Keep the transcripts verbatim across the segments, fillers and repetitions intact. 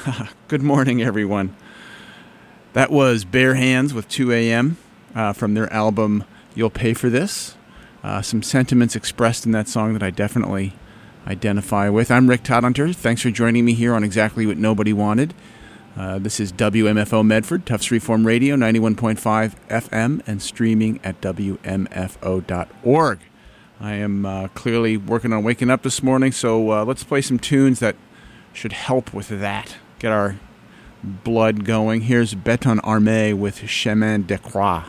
Good morning, everyone. That was Bare Hands with two a.m. Uh, from their album You'll Pay for This. Uh, some sentiments expressed in that song that I definitely identify with. I'm Rick Todhunter. Thanks for joining me here on Exactly What Nobody Wanted. Uh, this is W M F O Medford, Tufts Reform Radio, ninety-one point five F M, and streaming at W M F O dot org. I am uh, clearly working on waking up this morning, so uh, let's play some tunes that should help with that. Get our blood going. Here's Béton Armé with Chemin de Croix.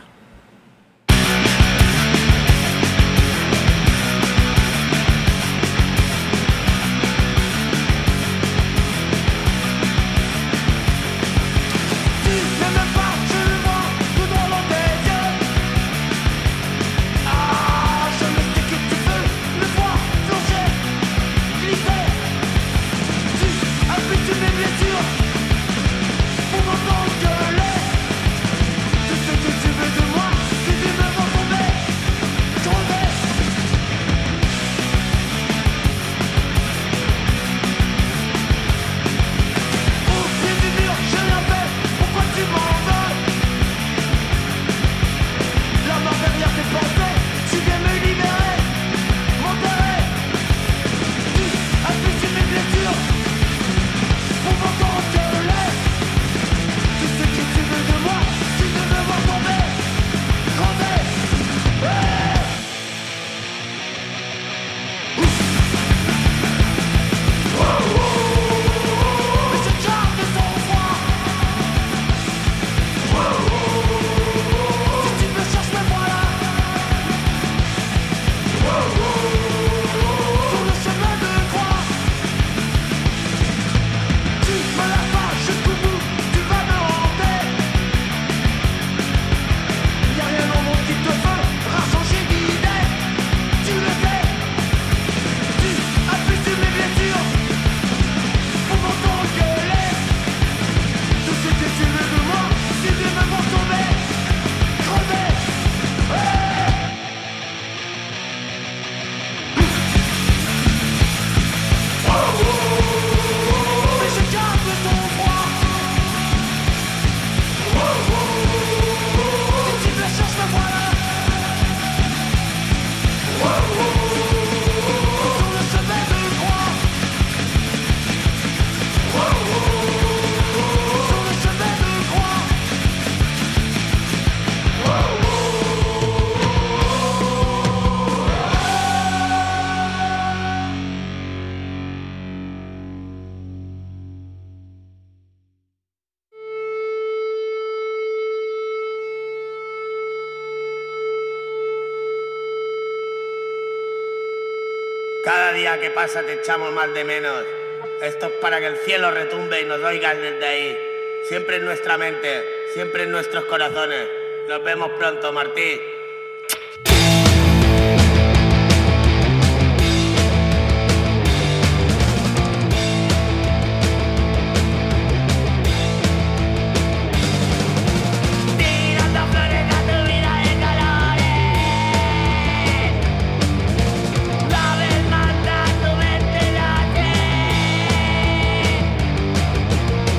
Cada día que pasa te echamos más de menos. Esto es para que el cielo retumbe y nos oigan desde ahí. Siempre en nuestra mente, siempre en nuestros corazones. Nos vemos pronto, Martí.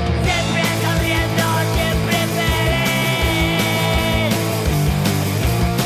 Siempre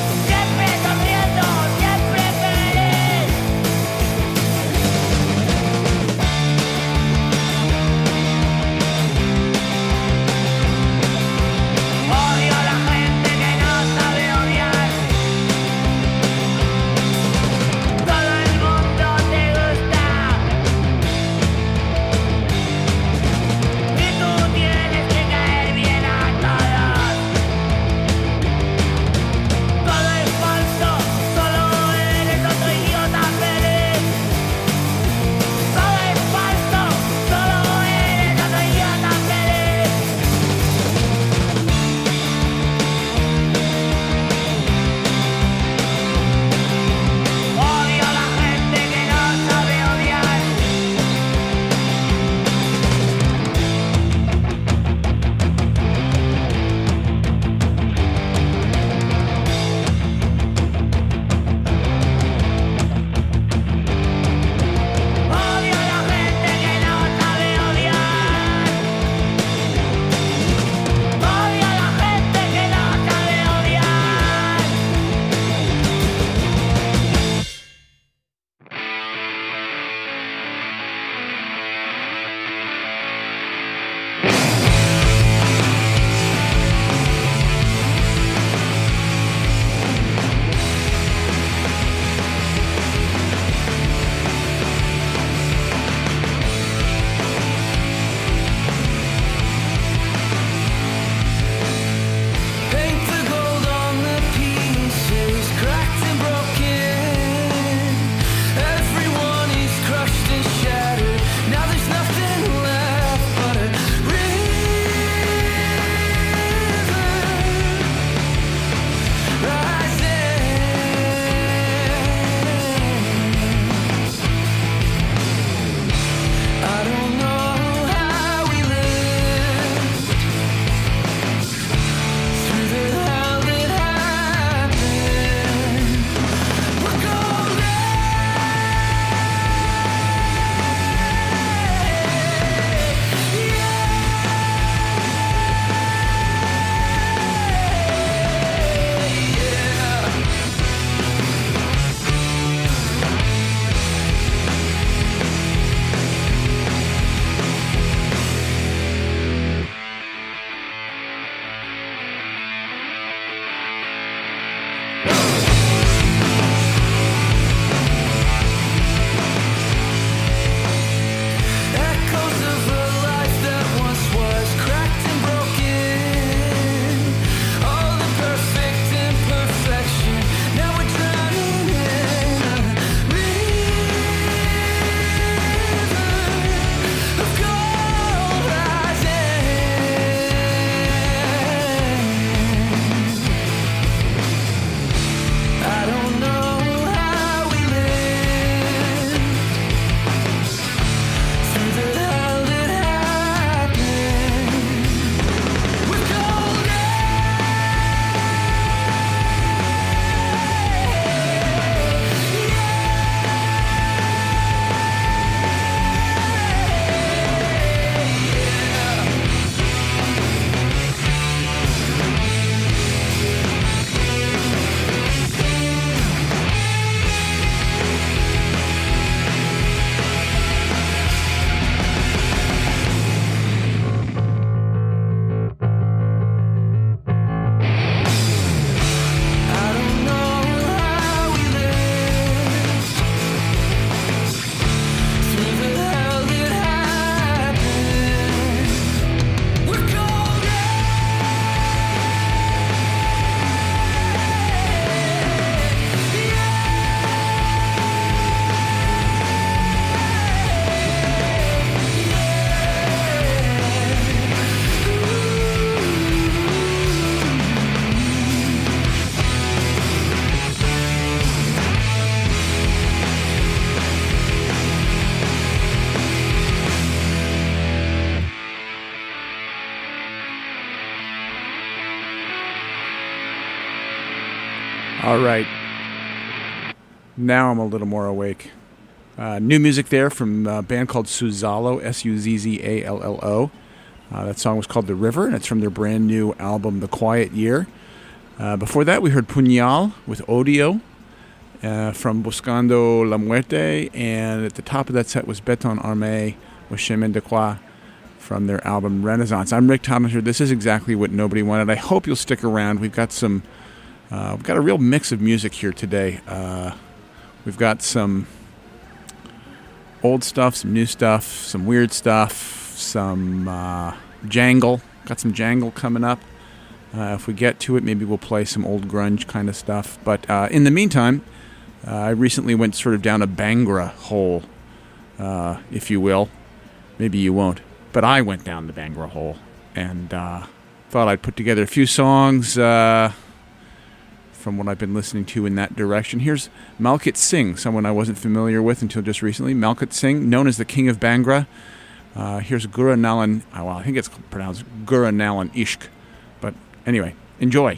All right. Now I'm a little more awake. Uh, new music there from a band called Suzzallo, S U Z Z A L L O. Uh, that song was called The River, and it's from their brand new album, The Quiet Year. Uh, before that, we heard Puñal with Odio uh, from Buscando la Muerte, and at the top of that set was Béton Armé with Chemin de Croix from their album Renaissance. I'm Rick Tomater. This is exactly what nobody wanted. I hope you'll stick around. We've got some, uh, we've got a real mix of music here today. Uh, we've got some old stuff, some new stuff, some weird stuff, some uh, jangle. Got some jangle coming up. Uh, if we get to it, maybe we'll play some old grunge kind of stuff. But uh, in the meantime, uh, I recently went sort of down a Bhangra hole, uh, if you will. Maybe you won't. But I went down the Bhangra hole and uh, thought I'd put together a few songs uh, from what I've been listening to in that direction. Here's Malkit Singh, someone I wasn't familiar with until just recently. Malkit Singh, known as the King of Bhangra. Uh, here's Gura Nalan, well, I think it's pronounced Gura Nalan Ishq. But anyway, enjoy.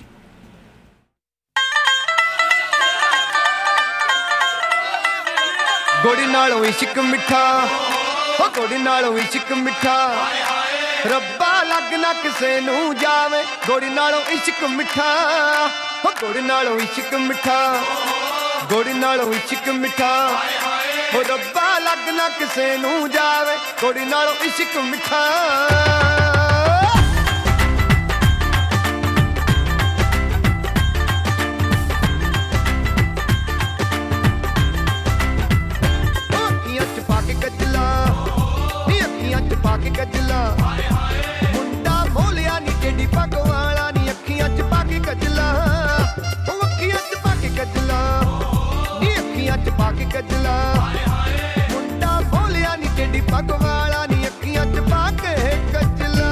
Godi naalon ishq mitha, ho godi naalon ishq mitha. Rabba lag na kise nu jaave, godi naalon ishq mitha, ho godi naalon ishq mitha. Godi naalon ishq mitha, ho rabba lag na kise nu jaave, godi naalon ishq mitha. ਪਾਕੇ ਗੱਜਲਾ ਮੁੰਡਾ ਮੋਲਿਆ ਨੀ ਟੇਡੀ ਪੱਗ ਵਾਲਾ ਨੀ ਅੱਖੀਆਂ 'ਚ ਪਾਕੇ ਗੱਜਲਾ ਉਹ ਅੱਖੀਆਂ 'ਚ ਪਾਕੇ ਗੱਜਲਾ ਨੀ ਅੱਖੀਆਂ 'ਚ ਪਾਕੇ ਗੱਜਲਾ ਮੁੰਡਾ ਮੋਲਿਆ ਨੀ ਟੇਡੀ ਪੱਗ ਵਾਲਾ ਨੀ ਅੱਖੀਆਂ 'ਚ ਪਾਕੇ ਗੱਜਲਾ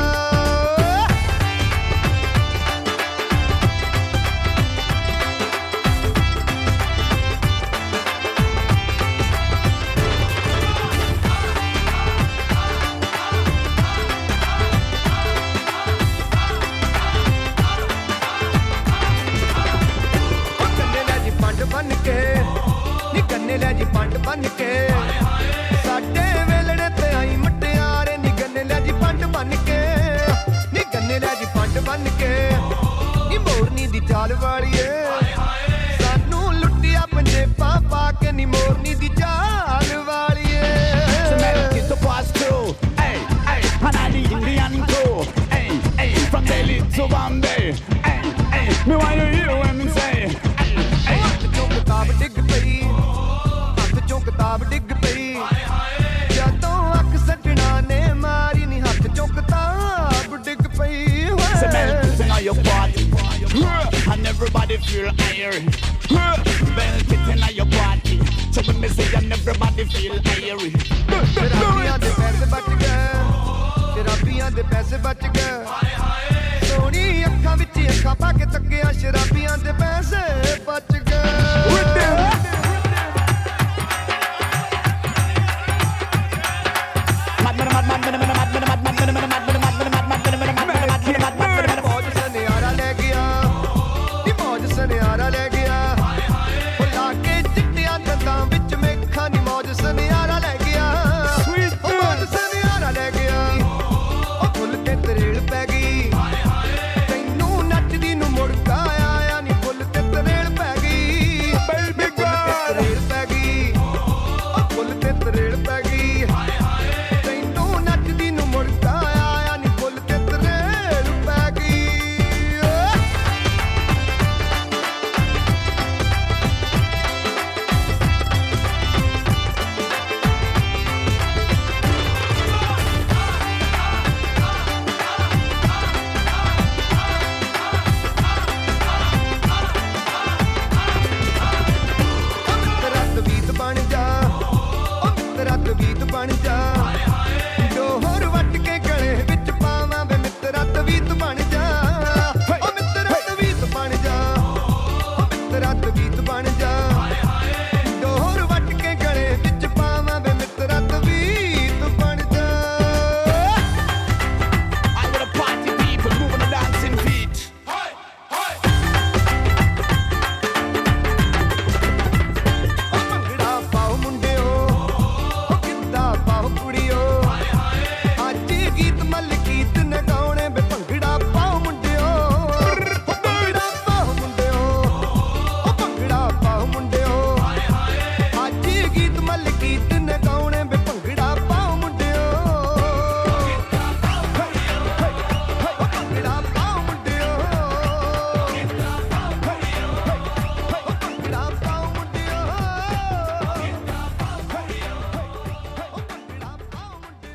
ਲੈ ਜੀ ਪੰਡ ਬਨ ਕੇ ਸਾਡੇ ਵੇਲੜੇ ਤੇ ਆਈ ਮਟਿਆਰੇ ਨੀ ਗੰਨੇ ਲੈ ਜੀ ਪੰਡ ਬਨ ਕੇ ਨੀ ਗੰਨੇ ਲੈ ਜੀ ਪੰਡ ਬਨ ਕੇ ਨੀ ਮੋਰਨੀ ਦੀ ਚਾਲ ਵਾਲੀਏ ਸਾਨੂੰ ਲੁੱਟਿਆ ਪੰਜੇਬਾਂ ਪਾ ਕੇ ਨੀ ਮੋਰਨੀ ਦੀ ਚਾਲ ਵਾਲੀਏ ਸਮੈਲ ਕਿਸ ਤੋਂ ਪਾਸ ਟੂ ਏ ਏ ਹਨਾਲੀ ਇੰਡੀਅਨ ਕੋ uh uh from Delhi to Bombay uh uh me want to hear when me say uh uh ਜੋ ਕਿਤਾਬ ਡਿੱਗ ਪਈ ਕਿਤਾਬ ਡਿੱਗ ਪਈ ਜਦੋਂ ਅੱਖ ਸੱਜਣਾ ਨੇ ਮਾਰੀ ਨੀ ਹੱਥ ਚੋਂ ਕਿਤਾਬ ਡਿੱਗ ਪਈ on your body and everybody feel iron bell kitten on your body so when me say and everybody feel iron ਸ਼ਰਾਬੀਆਂ ਦੇ ਪੈਸੇ ਬਚ ਗਏ ਸ਼ਰਾਬੀਆਂ ਦੇ ਪੈਸੇ ਬਚ ਗਏ ਸੋਹਣੀ ਅੱਖਾਂ ਵਿੱਚ ਅੱਖਾਂ ਪਾ ਕੇ ਤੱਕਿਆ ਸ਼ਰਾਬੀਆਂ ਦੇ ਪੈਸੇ ਬਚ ਗਏ ਮੌਜ ਸਨਿਆਰਾ ਲੈ ਗਿਆ ਨੀ ਮੌਜ ਸਨਿਆਰਾ ਲੈ ਗਿਆ ਉਹ ਲਾ ਕੇ ਚਿੱਟਿਆਂ ਦੰਦਾਂ ਵਿੱਚ ਮੇਖਾਂ ਨੀ ਮੌਜ ਸਨਿਆਰਾ ਲੈ ਗਿਆ ਉਹ ਮੌਜ ਸਨਿਆਰਾ ਲੈ ਗਿਆ ਉਹ ਫੁੱਲ ਤੇ ਤਰੇਲ ਪੈ ਗਈ ਤੈਨੂੰ ਨੱਚਦੀ ਨੂੰ ਮੁੜਕਾ ਆਇਆ ਨੀ ਫੁੱਲ ਤੇ ਤਰੇਲ ਪੈ ਗਈ ਬੇਬੀ ਤਰੇਲ ਪੈ ਗਈ ਉਹ ਫੁੱਲ ਤੇ ਤਰੇਲ ਪੈ ਗਈ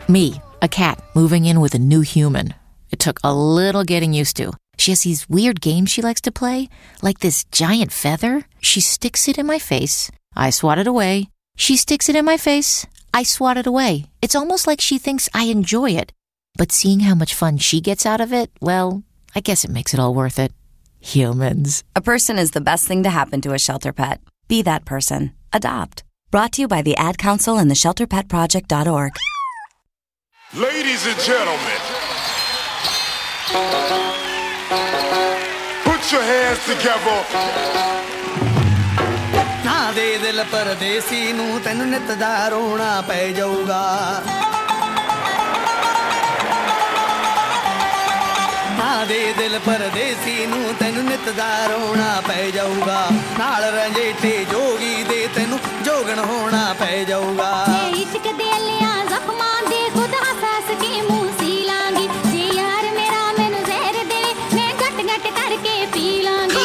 Me, a cat, moving in with a new human. It took a little getting used to. She has these weird games she likes to play, like this giant feather. She sticks it in my face. I swat it away. She sticks it in my face. I swat it away. It's almost like she thinks I enjoy it. But seeing how much fun she gets out of it, well, I guess it makes it all worth it. Humans. A person is the best thing to happen to a shelter pet. Be that person. Adopt. Brought to you by the Ad Council and the shelter pet project dot org. Ladies and gentlemen, put your hands together. ना दे दिल परदेसी नू तैनू नित दा रोना पै जाऊगा ना दे दिल परदेसी नू तैनू नित दा रोना पै जाऊगा नाल रंजेठे जोगी दे तैनू जोगण होना पै जाऊगा इश्क दे लिया जख्मां दे खुद हसास के मुंह सी लांगी जे यार मेरा मैनू जहर दे मैं घट घट करके पी लांगी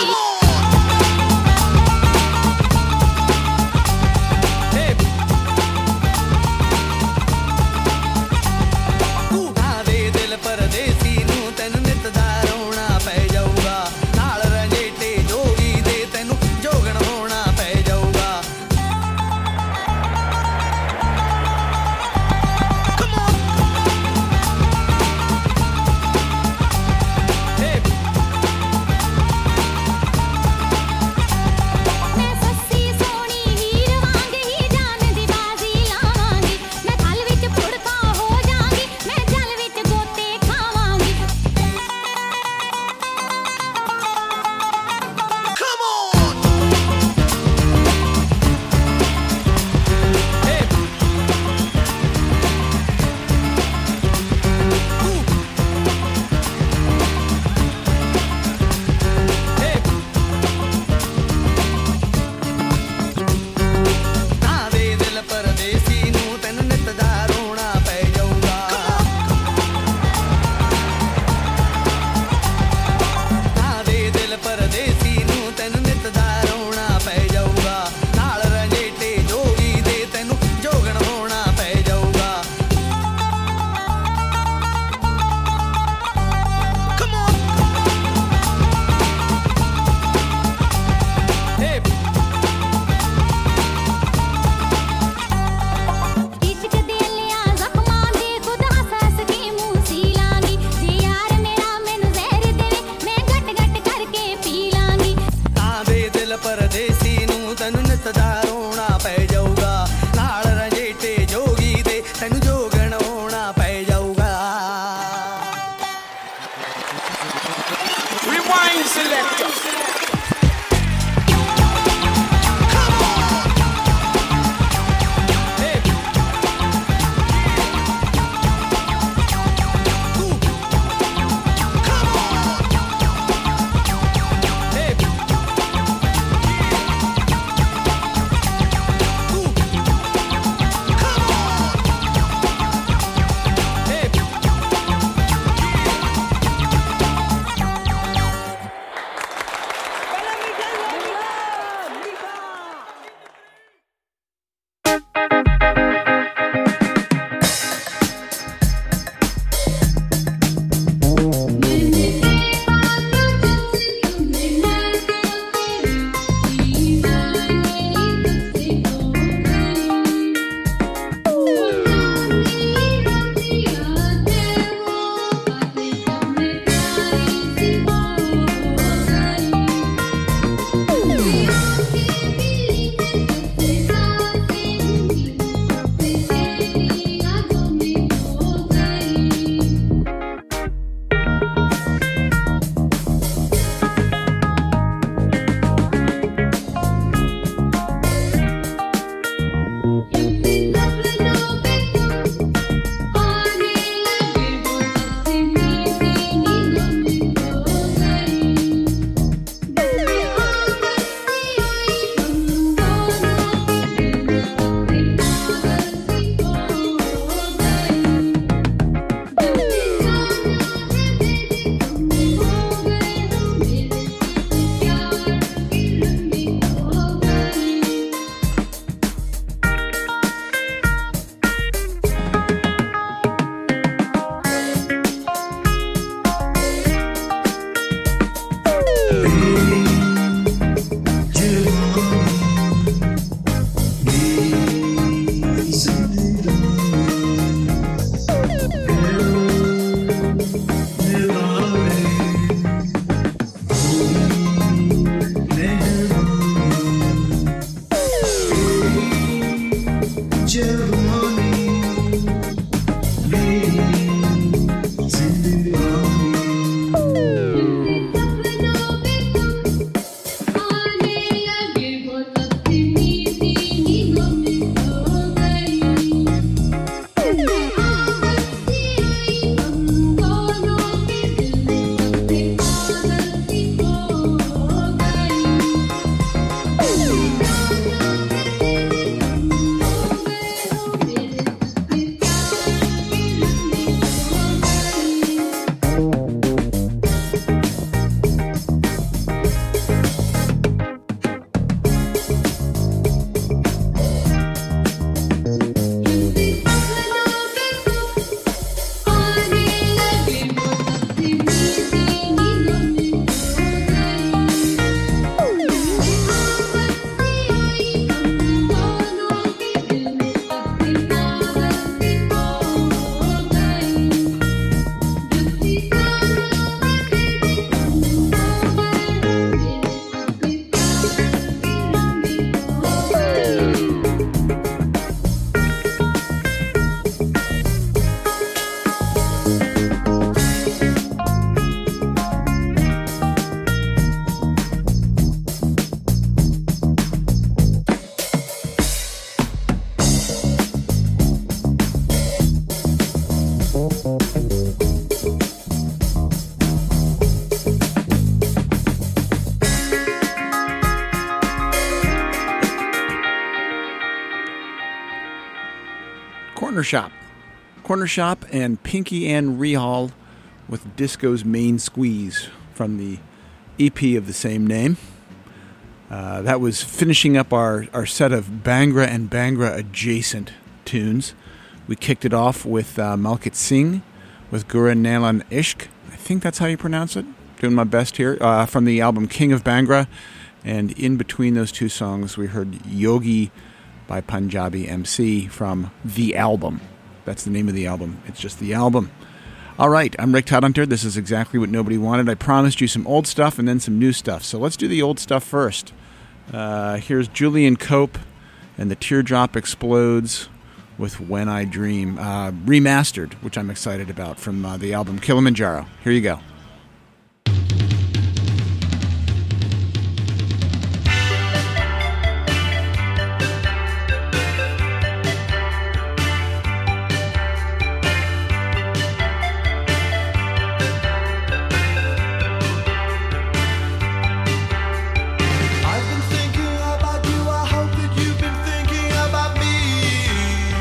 Corner Shop. Corner Shop and Pinky Ann Rehal with Disco's Main Squeeze from the E P of the same name. Uh, that was finishing up our, our set of Bhangra and Bhangra adjacent tunes. We kicked it off with uh, Malkit Singh with Gura Nalan Ishq. I think that's how you pronounce it. Doing my best here. Uh, from the album King of Bhangra. And in between those two songs, we heard Yogi by Punjabi M C from The Album. That's the name of the album. It's just The Album. All right, I'm Rick Todhunter. This is exactly what nobody wanted. I promised you some old stuff and then some new stuff. So let's do the old stuff first. Uh, here's Julian Cope and The Teardrop Explodes with When I Dream, uh, remastered, which I'm excited about, from uh, the album Kilimanjaro. Here you go.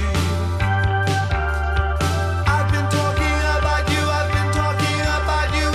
I've been talking about you, I've been talking about you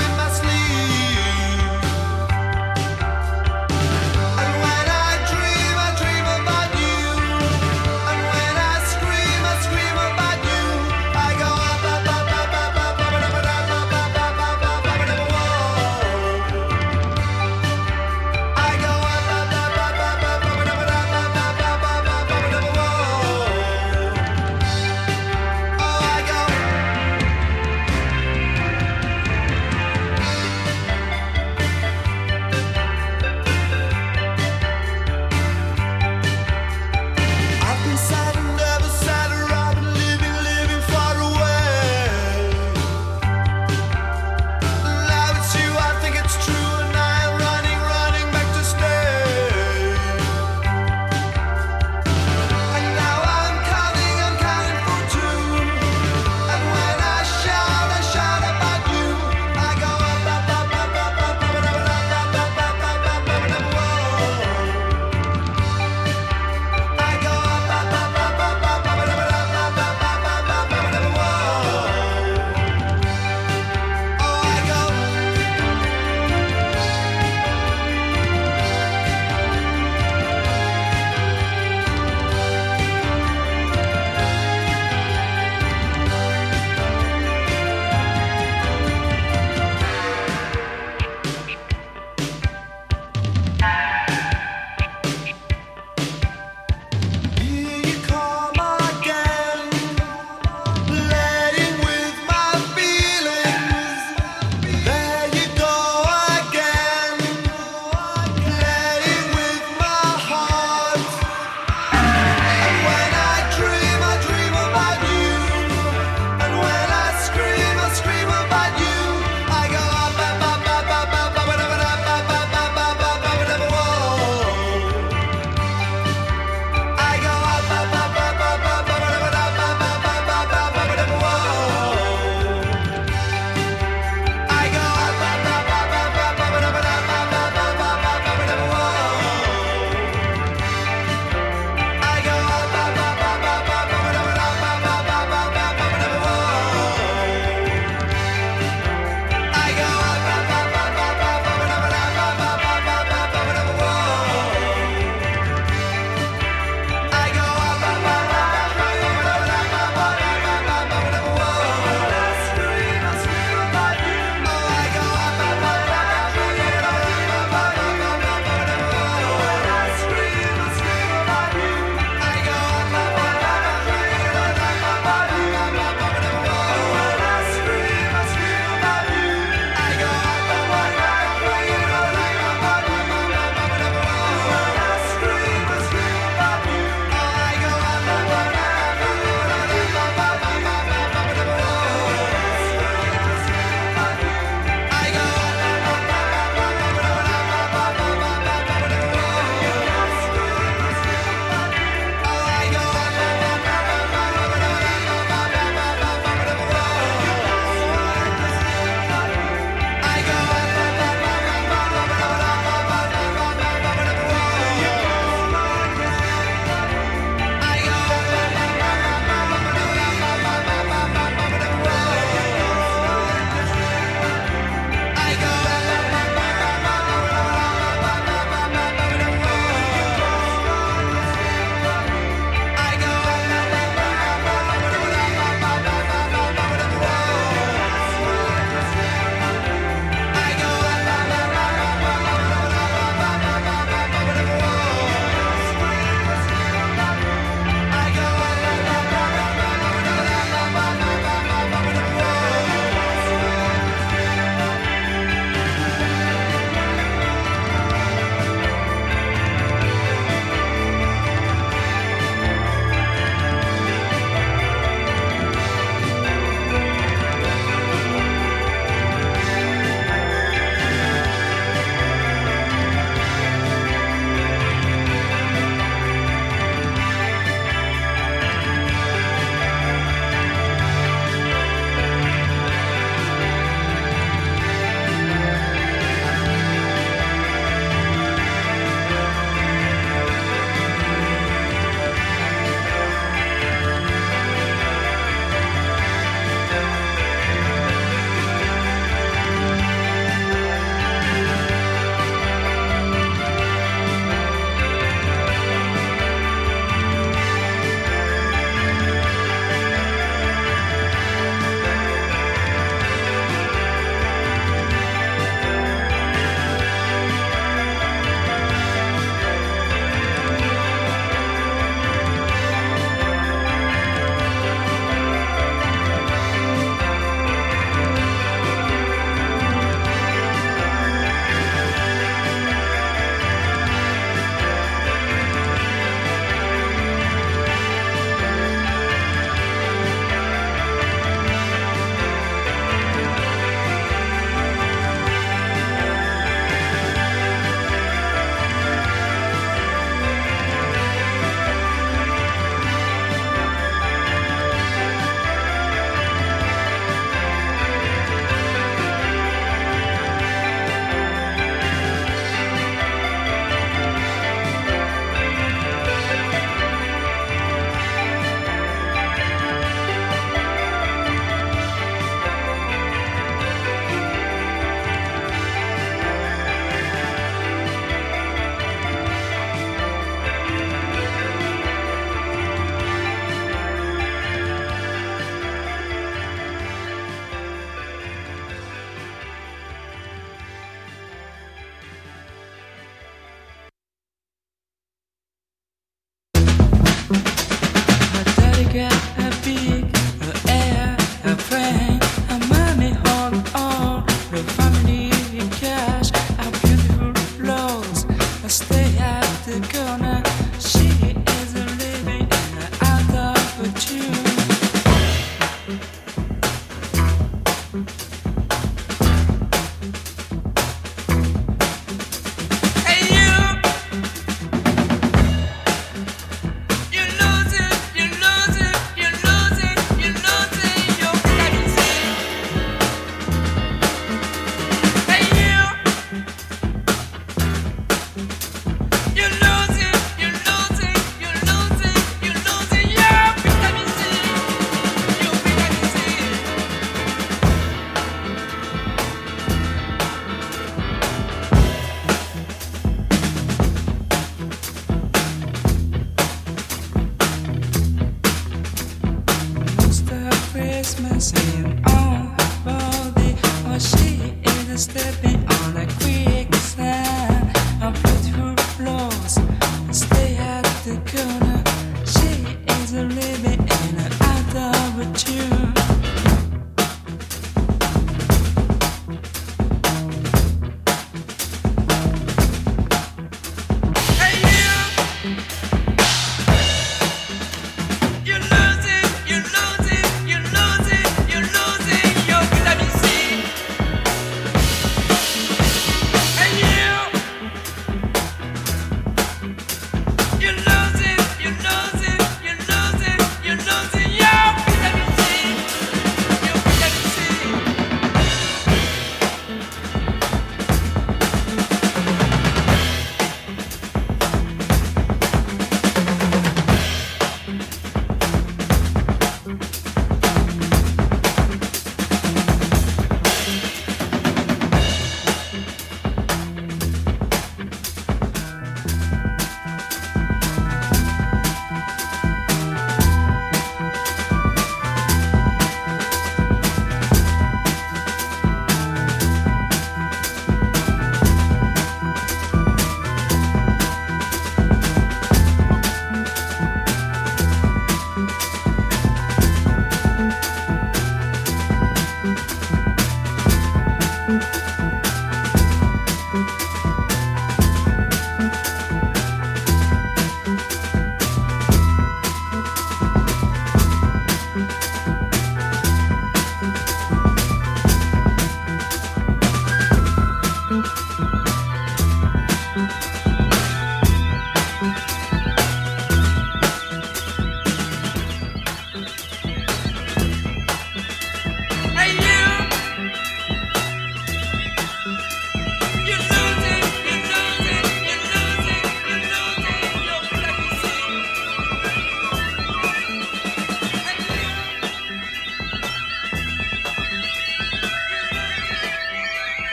Christmas in on her body, or she is stepping on a quicksand. I put her clothes, stay at the corner. She is living in an out of a tune.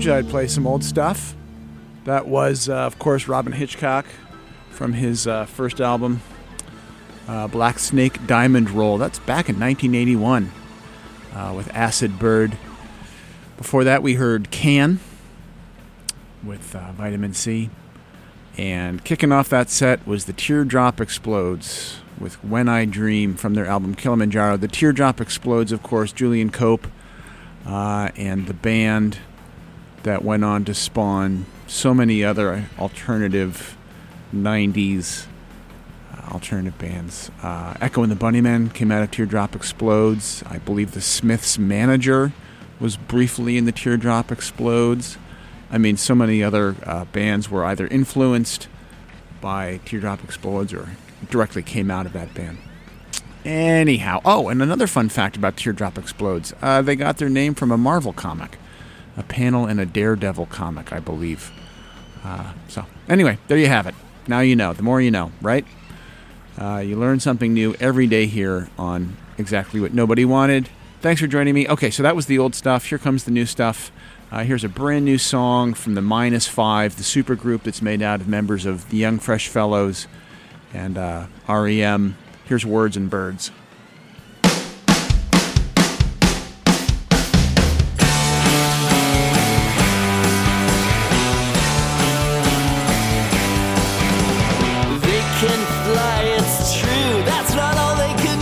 you I'd play some old stuff. That was, uh, of course, Robin Hitchcock from his uh, first album, uh, Black Snake Diamond Roll. That's back in nineteen eighty-one uh, with Acid Bird. Before that, we heard Can with uh, Vitamin C. And kicking off that set was The Teardrop Explodes with When I Dream from their album Kilimanjaro. The Teardrop Explodes, of course, Julian Cope uh, and the band that went on to spawn so many other alternative nineties uh, alternative bands. Uh, Echo and the Bunnymen came out of Teardrop Explodes. I believe the Smiths' Manager was briefly in the Teardrop Explodes. I mean, so many other uh, bands were either influenced by Teardrop Explodes or directly came out of that band. Anyhow, oh, and another fun fact about Teardrop Explodes. Uh, they got their name from a Marvel comic, a panel in a Daredevil comic, I believe. Uh, so, anyway, there you have it. Now you know. The more you know, right? Uh, you learn something new every day here on Exactly What Nobody Wanted. Thanks for joining me. Okay, so that was the old stuff. Here comes the new stuff. Uh, here's a brand new song from the Minus Five, the supergroup that's made out of members of the Young Fresh Fellows and uh, R E M. Here's Words and Birds. They can fly, it's true, that's not all they can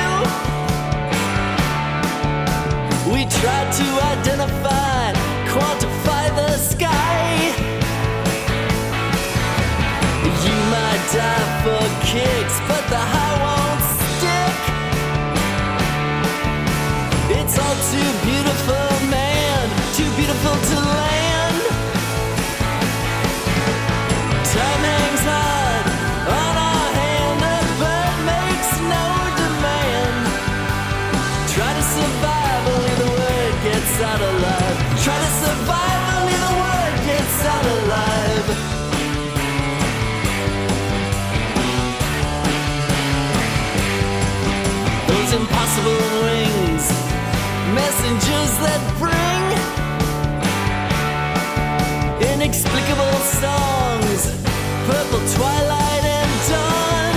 do. We tried to identify, quantify the sky. You might die for kicks, but the high won't stick. It's all too beautiful, man, too beautiful to land. Time hangs hard on our hand, a bird makes no demand. Try to survive, only the word gets out alive. Try to survive, only the word gets out alive. Those impossible rings, messengers that bring inexplicable songs, purple twilight and dawn.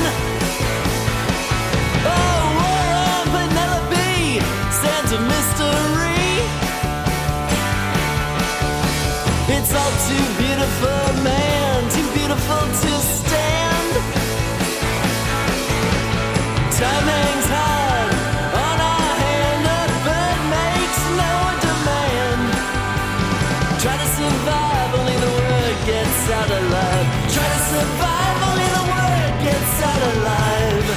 Oh, war on Penelope, sands of mystery. It's all too beautiful, man, too beautiful to stand. Time hangs hard on our hand, a bird makes no demand. Try to survive, only the word gets out alive. Try to survive, only the word gets out alive.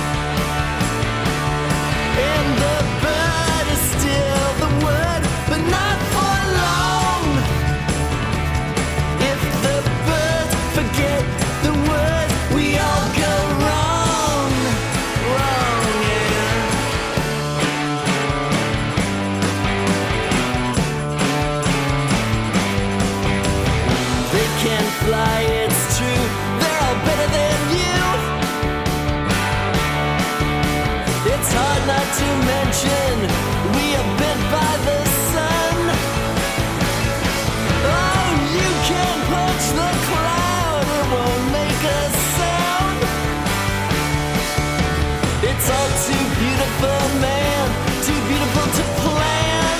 And the bird is still the word, but not for long. If the birds forget the word, we all go wrong. Wrong, yeah. They can fly, it's true, they're all better than you. It's hard not to mention we are bent by the sun. Oh, you can punch the cloud, it won't make a sound. It's all too beautiful, man, too beautiful to plan.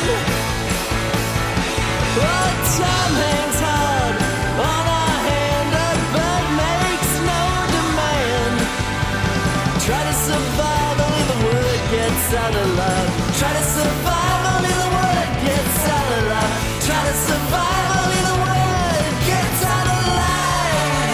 Oh, time hangs hard on our hand, a bird makes no demand. Try to survive, only the word gets out alive. Try to survive, only the word gets out alive. Try to survive, only the word gets out alive.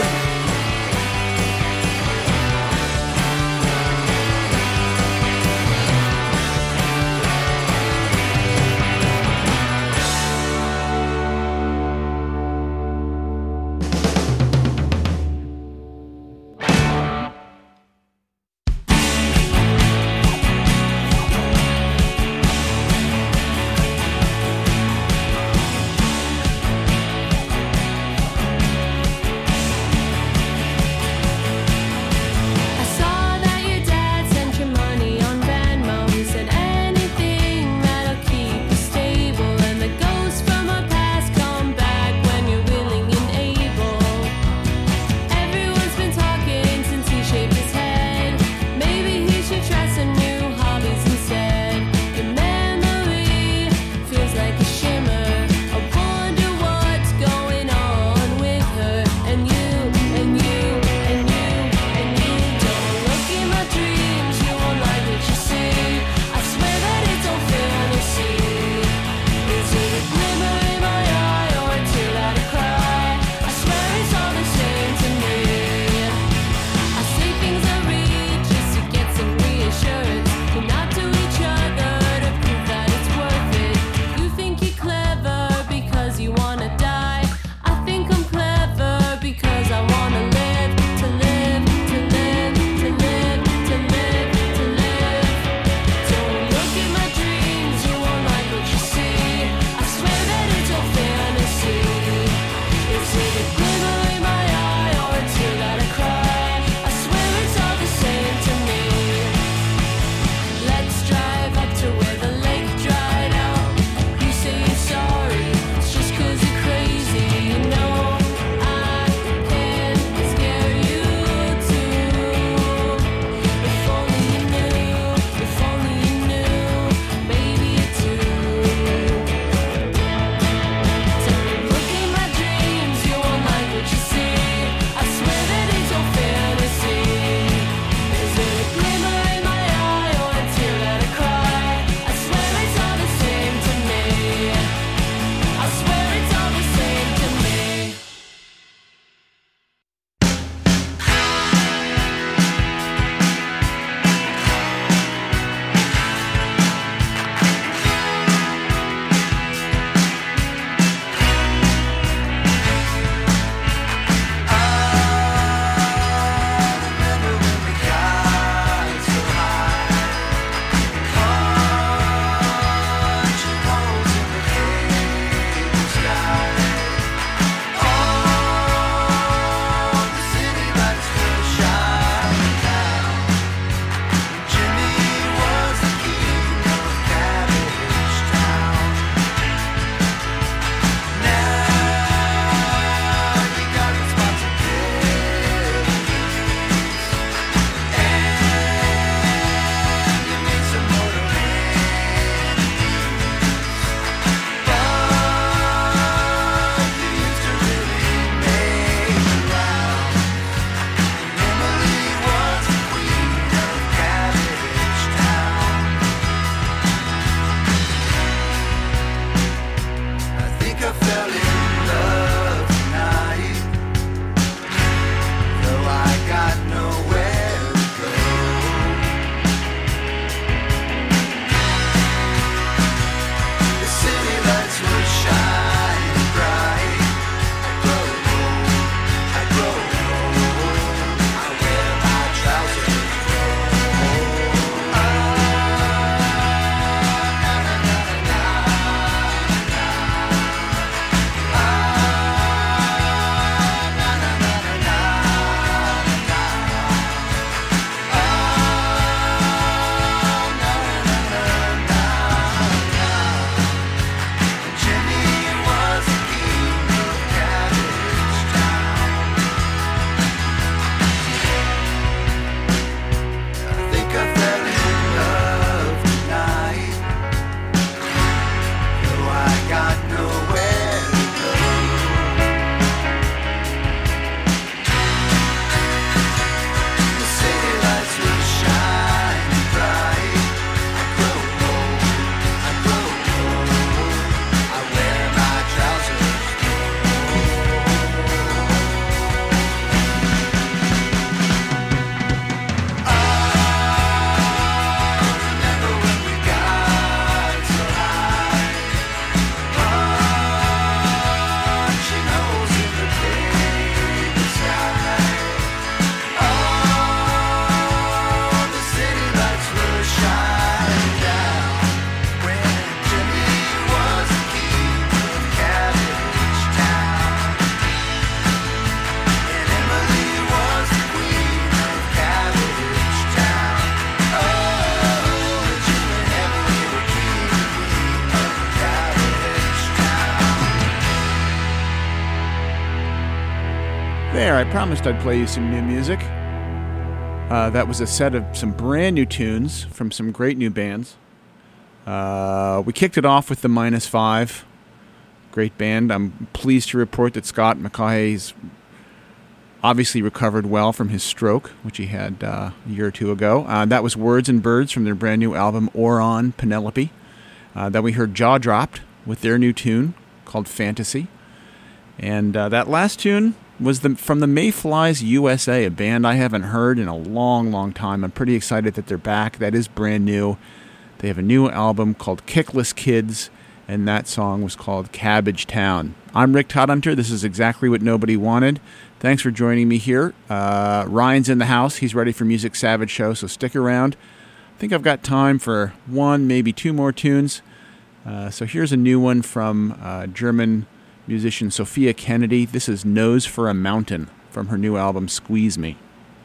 There, I promised I'd play you some new music. Uh, that was a set of some brand new tunes from some great new bands. Uh, we kicked it off with the Minus Five. Great band. I'm pleased to report that Scott McCaughey's obviously recovered well from his stroke, which he had uh, a year or two ago. Uh, that was Words and Birds from their brand new album, Oron Penelope. Uh, then we heard Jaw Dropped with their new tune called Fantasy. And uh, that last tune was the, from the Mayflies U S A, a band I haven't heard in a long, long time. I'm pretty excited that they're back. That is brand new. They have a new album called Kickless Kids, and that song was called Cabbage Town. I'm Rick Todhunter. This is exactly what nobody wanted. Thanks for joining me here. Uh, Ryan's in the house. He's ready for Music Savage Show, so stick around. I think I've got time for one, maybe two more tunes. Uh, so here's a new one from uh, German musician Sophia Kennedy. This is Nose for a Mountain from her new album Squeeze Me.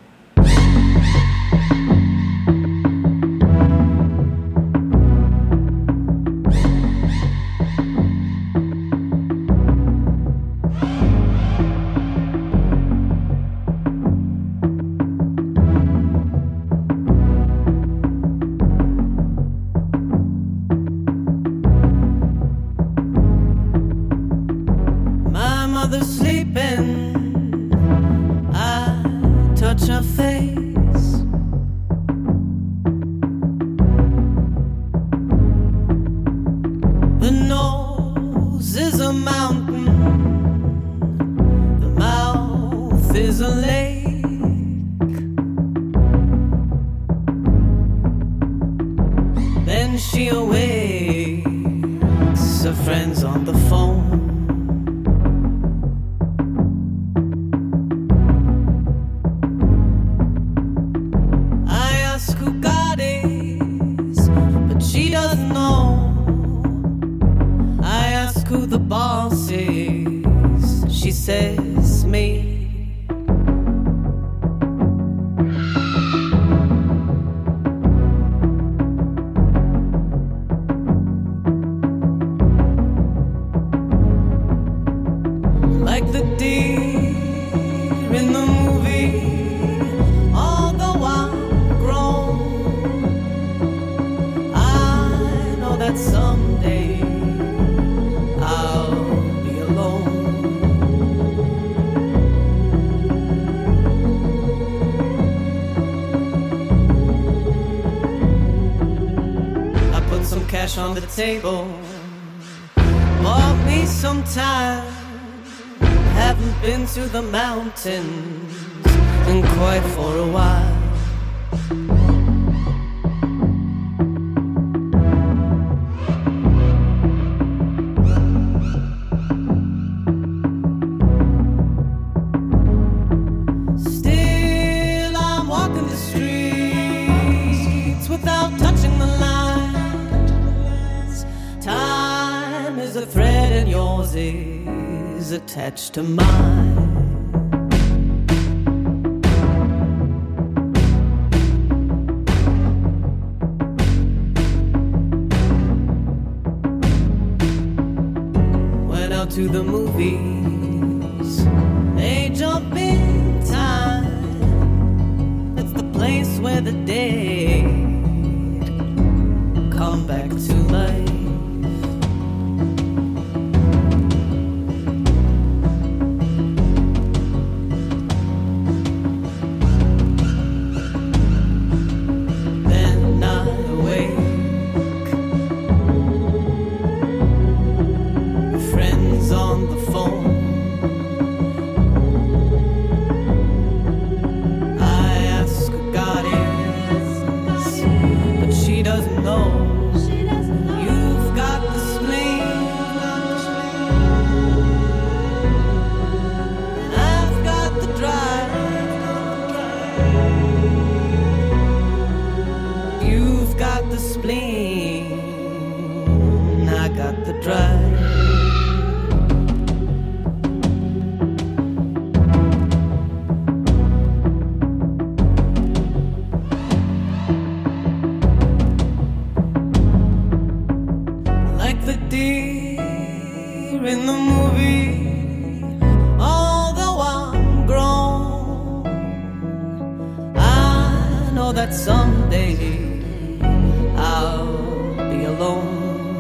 On the table, bought me some time. Haven't been to the mountains in quite for a while. Still, I'm walking the streets without touching the line. Time is a thread and yours is attached to mine. Went out to the movies, they jump in time. It's the place where the dead come back to life. in the movie. Although I'm grown, that someday I'll be alone.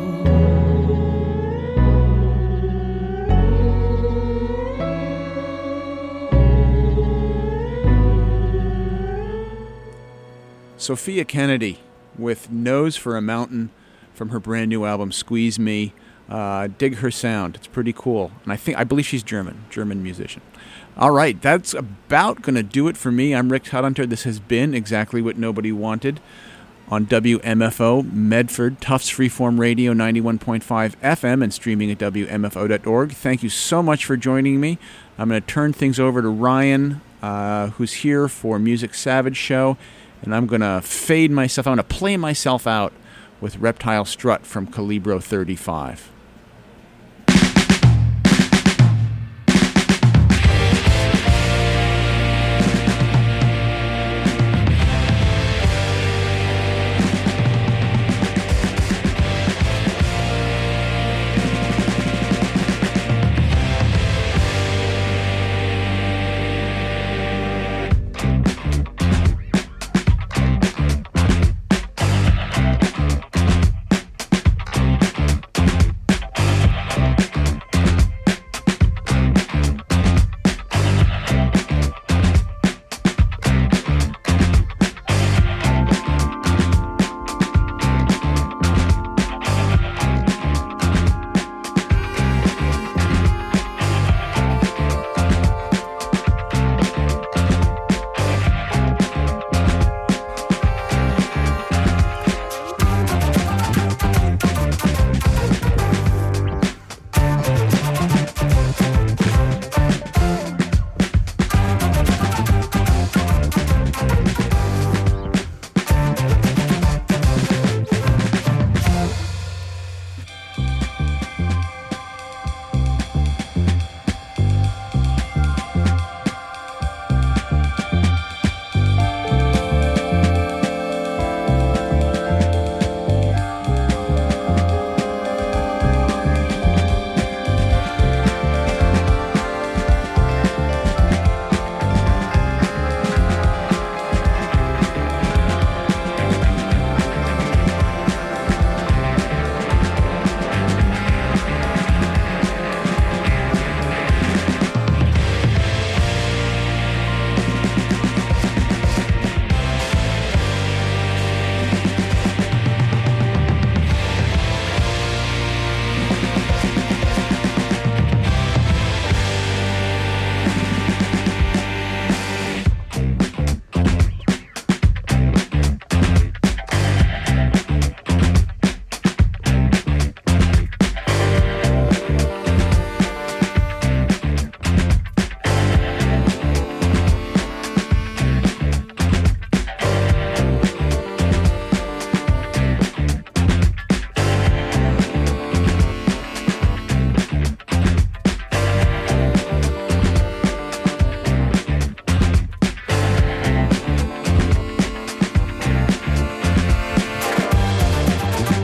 Sophia Kennedy with Nose for a Mountain from her brand new album Squeeze Me. Uh, dig her sound. It's pretty cool. And I think I believe she's German, German musician. All right, that's about going to do it for me. I'm Rick Todhunter. This has been Exactly What Nobody Wanted on W M F O, Medford, Tufts Freeform Radio, ninety-one point five F M, and streaming at W M F O dot org. Thank you so much for joining me. I'm going to turn things over to Ryan, uh, who's here for Music Savage Show, and I'm going to fade myself. I'm going to play myself out with Reptile Strut from Calibro thirty-five.